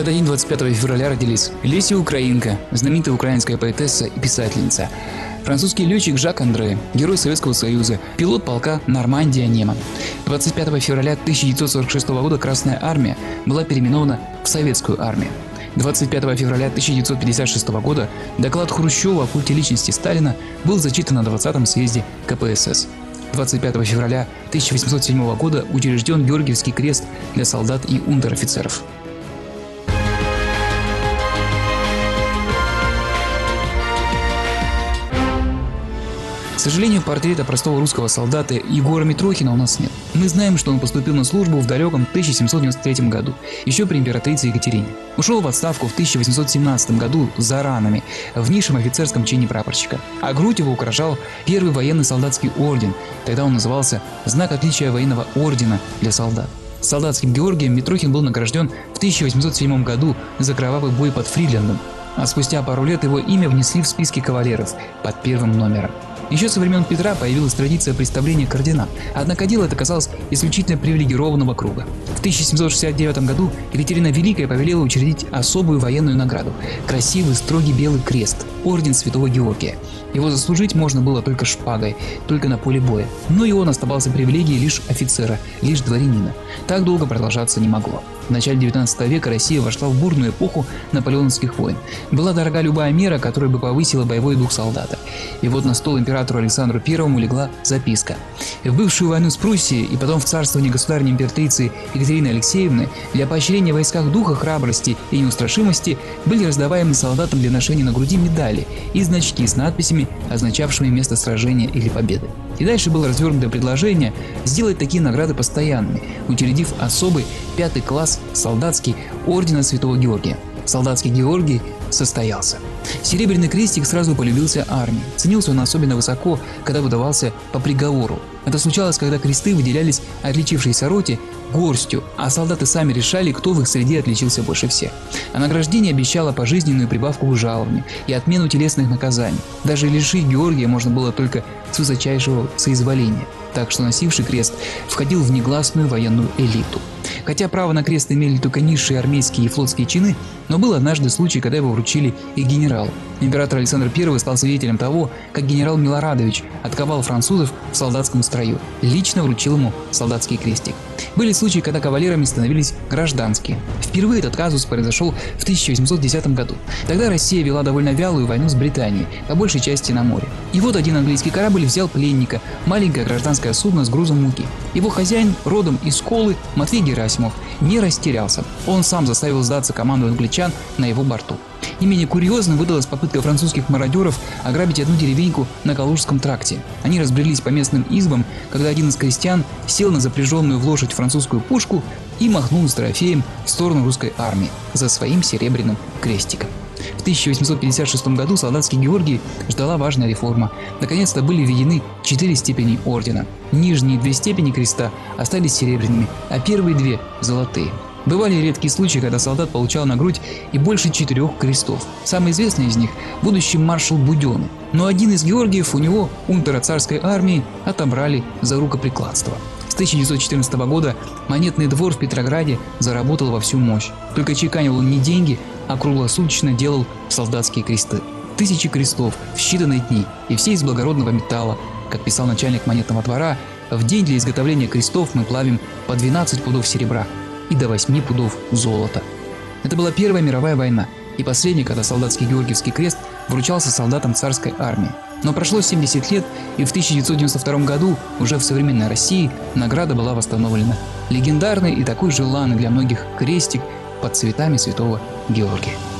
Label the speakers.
Speaker 1: этот день, 25 февраля, родились Леся Украинка, знаменитая украинская поэтесса и писательница, французский летчик Жак Андре, герой Советского Союза, пилот полка Нормандия Неман. 25 февраля 1946 года Красная Армия была переименована в Советскую Армию. 25 февраля 1956 года доклад Хрущева о культе личности Сталина был зачитан на 20-м съезде КПСС. 25 февраля 1807 года учрежден Георгиевский крест для солдат и унтер-офицеров. К сожалению, портрета простого русского солдата Егора Митрохина у нас нет. Мы знаем, что он поступил на службу в далеком 1793 году, еще при императрице Екатерине. Ушел в отставку в 1817 году за ранами в низшем офицерском чине прапорщика. А грудь его украшал первый военный солдатский орден, тогда он назывался «Знак отличия военного ордена для солдат». Солдатским Георгием Митрохин был награжден в 1807 году за кровавый бой под Фридлендом, а спустя пару лет его имя внесли в списки кавалеров под первым номером. Еще со времен Петра появилась традиция представления к орденам, однако дело это касалось исключительно привилегированного круга. В 1769 году Екатерина Великая повелела учредить особую военную награду – красивый строгий белый крест – орден Святого Георгия. Его заслужить можно было только шпагой, только на поле боя, но и он оставался привилегией лишь офицера, лишь дворянина. Так долго продолжаться не могло. В начале 19 века Россия вошла в бурную эпоху наполеоновских войн. Была дорога любая мера, которая бы повысила боевой дух солдата. И вот на стол императору Александру I легла записка. В бывшую войну с Пруссией и потом в царствование государственной императрицы Екатерины Алексеевны для поощрения в войсках духа, храбрости и неустрашимости были раздаваемы солдатам для ношения на груди медали и значки с надписями, означавшими место сражения или победы. И дальше было развернуто предложение сделать такие награды постоянными, учредив особый 5-й класс солдатский ордена Святого Георгия. Солдатский Георгий состоялся. Серебряный крестик сразу полюбился армии. Ценился он особенно высоко, когда выдавался по приговору. Это случалось, когда кресты выделялись отличившейся роте горстью, а солдаты сами решали, кто в их среде отличился больше всех. А награждение обещало пожизненную прибавку к жалованию и отмену телесных наказаний. Даже лишить Георгия можно было только с высочайшего соизволения, так что носивший крест входил в негласную военную элиту. Хотя право на крест имели только низшие армейские и флотские чины, но был однажды случай, когда его вручили и генералу. Император Александр I стал свидетелем того, как генерал Милорадович отковал французов в солдатском строю, лично вручил ему солдатский крестик. Были случаи, когда кавалерами становились гражданские. Впервые этот казус произошел в 1810 году. Тогда Россия вела довольно вялую войну с Британией, по большей части на море. И вот один английский корабль взял пленника, маленькое гражданское судно с грузом муки. Его хозяин, родом из Колы, Матвей Герасимов, не растерялся. Он сам заставил сдаться команду англичан на его борту. Не менее курьезной выдалась попытка французских мародеров ограбить одну деревеньку на Калужском тракте. Они разбрелись по местным избам, когда один из крестьян сел на запряженную в лошадь французскую пушку и махнул с трофеем в сторону русской армии за своим серебряным крестиком. В 1856 году солдатский Георгий ждала важная реформа. Наконец-то были введены 4 степени ордена. Нижние 2 степени креста остались серебряными, а первые 2 – золотые. Бывали редкие случаи, когда солдат получал на грудь и больше 4 крестов. Самый известный из них – будущий маршал Буденный. Но один из Георгиев у него, унтера царской армии, отобрали за рукоприкладство. С 1914 года монетный двор в Петрограде заработал во всю мощь. Только чеканил он не деньги, а круглосуточно делал солдатские кресты. 1000 крестов в считанные дни, и все из благородного металла. Как писал начальник монетного двора, в день для изготовления крестов мы плавим по 12 пудов серебра и до 8 пудов золота. Это была Первая мировая война и последняя, когда солдатский Георгиевский крест вручался солдатам царской армии. Но прошло 70 лет, и в 1992 году, уже в современной России, награда была восстановлена. Легендарный и такой желанный для многих крестик под цветами Святого Георгия.